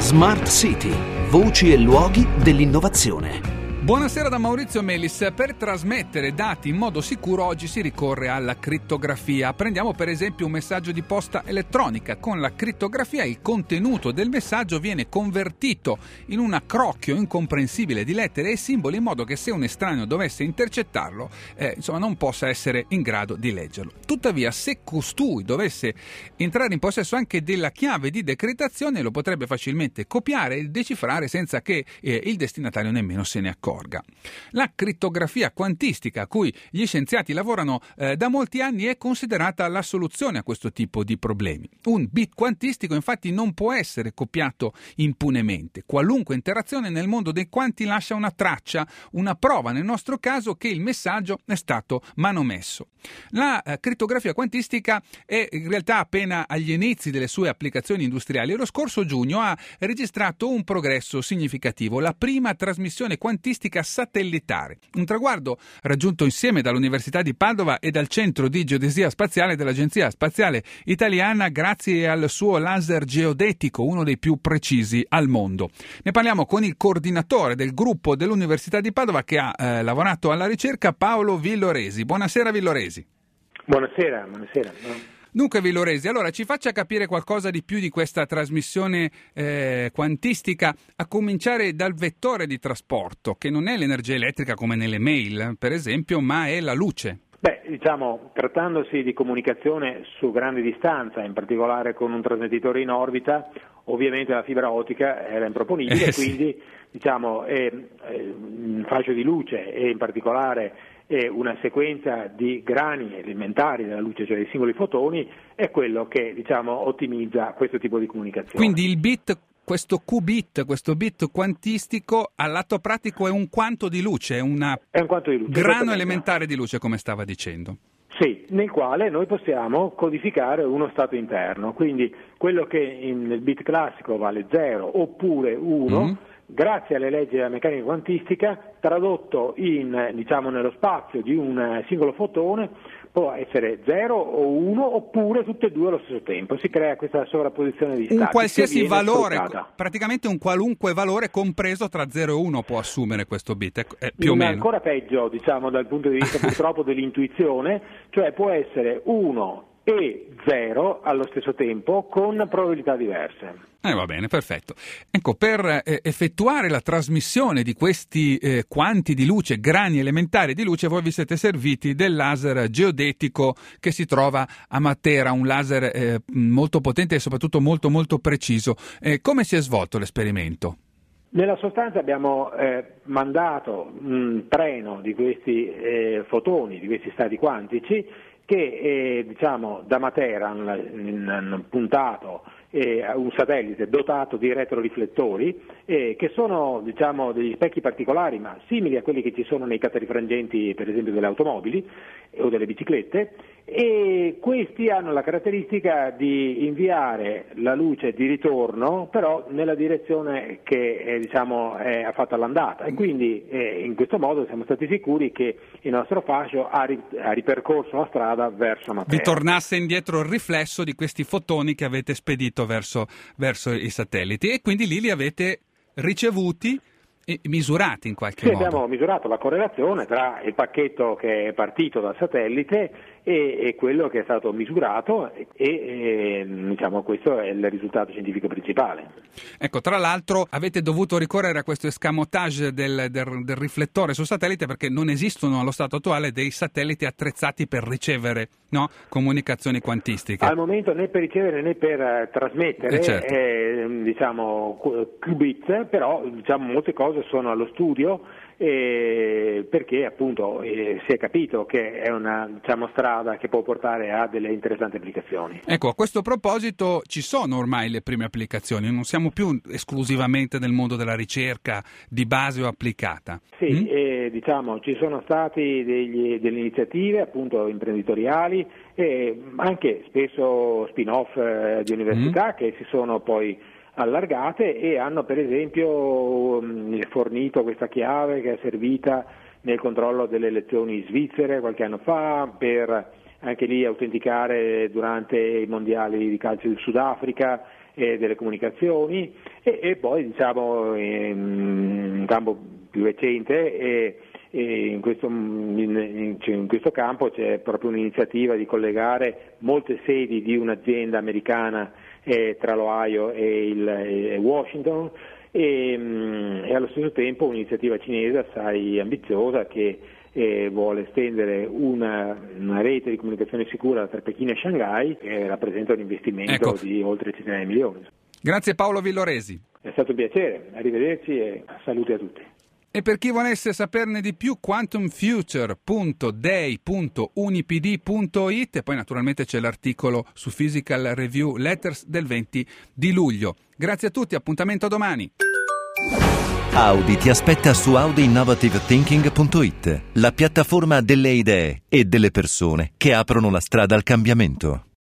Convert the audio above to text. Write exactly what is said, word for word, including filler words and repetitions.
Smart City, voci e luoghi dell'innovazione. Buonasera da Maurizio Melis. Per trasmettere dati in modo sicuro oggi si ricorre alla crittografia. Prendiamo per esempio un messaggio di posta elettronica. Con la crittografia il contenuto del messaggio viene convertito in un accrocchio incomprensibile di lettere e simboli in modo che se un estraneo dovesse intercettarlo, eh, insomma, non possa essere in grado di leggerlo. Tuttavia, se costui dovesse entrare in possesso anche della chiave di decrittazione, lo potrebbe facilmente copiare e decifrare senza che eh, il destinatario nemmeno se ne accorga. La crittografia quantistica a cui gli scienziati lavorano eh, da molti anni è considerata la soluzione a questo tipo di problemi. Un bit quantistico infatti non può essere copiato impunemente. Qualunque interazione nel mondo dei quanti lascia una traccia, una prova nel nostro caso che il messaggio è stato manomesso. La eh, crittografia quantistica è in realtà appena agli inizi delle sue applicazioni industriali e lo scorso giugno ha registrato un progresso significativo, la prima trasmissione quantistica satellitare, un traguardo raggiunto insieme dall'Università di Padova e dal Centro di Geodesia Spaziale dell'Agenzia Spaziale Italiana grazie al suo laser geodetico, uno dei più precisi al mondo. Ne parliamo con il coordinatore del gruppo dell'Università di Padova che ha eh, lavorato alla ricerca, Paolo Villoresi. Buonasera Villoresi. Buonasera, buonasera. Dunque Villoresi, allora ci faccia capire qualcosa di più di questa trasmissione eh, quantistica, a cominciare dal vettore di trasporto, che non è l'energia elettrica come nelle mail, per esempio, ma è la luce. Beh, diciamo, trattandosi di comunicazione su grande distanza, in particolare con un trasmettitore in orbita, ovviamente la fibra ottica era improponibile, eh, quindi sì. diciamo, è, è un fascio di luce e in particolare è una sequenza di grani elementari della luce, cioè dei singoli fotoni, è quello che diciamo ottimizza questo tipo di comunicazione. Quindi il bit, questo qubit, questo bit quantistico, al lato pratico è un quanto di luce, è, una è un quanto di luce, grano elementare di luce, come stava dicendo. Sì, nel quale noi possiamo codificare uno stato interno, quindi quello che nel bit classico vale zero oppure uno, mm-hmm. grazie alle leggi della meccanica quantistica, tradotto in, diciamo, nello spazio di un singolo fotone, può essere zero o uno oppure tutte e due allo stesso tempo. Si crea questa sovrapposizione di stati. Un qualsiasi valore, sfruttata. praticamente un qualunque valore compreso tra zero e uno può assumere questo bit, eh, più in o meno. Ancora peggio, diciamo, dal punto di vista purtroppo dell'intuizione, cioè può essere uno e zero allo stesso tempo con probabilità diverse. Eh, va bene, perfetto. Ecco, per eh, effettuare la trasmissione di questi eh, quanti di luce, grani elementari di luce, voi vi siete serviti del laser geodetico che si trova a Matera, un laser eh, molto potente e soprattutto molto molto preciso. Eh, come si è svolto l'esperimento? Nella sostanza abbiamo eh, mandato un treno di questi eh, fotoni, di questi stati quantici, che eh, diciamo da Matera hanno puntato eh, un satellite dotato di retroriflettori eh, che sono diciamo degli specchi particolari ma simili a quelli che ci sono nei catarifrangenti per esempio delle automobili eh, o delle biciclette, e questi hanno la caratteristica di inviare la luce di ritorno però nella direzione che eh, diciamo eh, ha fatto all'andata, e quindi eh, in questo modo siamo stati sicuri che il nostro fascio ha, ri- ha ripercorso la strada verso Matera. Vi tornasse indietro il riflesso di questi fotoni che avete spedito verso, verso i satelliti, e quindi lì li avete ricevuti e misurati in qualche sì, modo. Abbiamo misurato la correlazione tra il pacchetto che è partito dal satellite e, e quello che è stato misurato e, e diciamo questo è il risultato scientifico principale. Ecco, tra l'altro avete dovuto ricorrere a questo escamotage del, del, del riflettore sul satellite perché non esistono allo stato attuale dei satelliti attrezzati per ricevere, no, comunicazioni quantistiche. Al momento né per ricevere né per uh, trasmettere eh certo. eh, diciamo qubit, però diciamo molte cose sono allo studio eh, perché appunto eh, si è capito che è una diciamo strada che può portare a delle interessanti applicazioni. Ecco, a questo proposito ci sono ormai le prime applicazioni, non siamo più esclusivamente nel mondo della ricerca di base o applicata. Sì, mm? eh, diciamo ci sono stati degli, delle iniziative appunto imprenditoriali e anche spesso spin-off eh, di università mm. che si sono poi allargate e hanno per esempio fornito questa chiave che è servita nel controllo delle elezioni svizzere qualche anno fa, per anche lì autenticare durante i mondiali di calcio del Sudafrica eh, delle comunicazioni e, e poi diciamo in un campo più recente eh, E in, questo, in, in questo campo c'è proprio un'iniziativa di collegare molte sedi di un'azienda americana eh, tra l'Ohio e, il, e Washington e, e allo stesso tempo un'iniziativa cinese assai ambiziosa che eh, vuole estendere una, una rete di comunicazione sicura tra Pechino e Shanghai che rappresenta un investimento ecco. di oltre centinaia di milioni. Grazie Paolo Villoresi. È stato un piacere, arrivederci e saluti a tutti. E per chi volesse saperne di più, quantum future punto day punto unipd punto it e poi naturalmente c'è l'articolo su Physical Review Letters del venti di luglio. Grazie a tutti, appuntamento a domani. Audi ti aspetta su audi innovative thinking punto it, la piattaforma delle idee e delle persone che aprono la strada al cambiamento.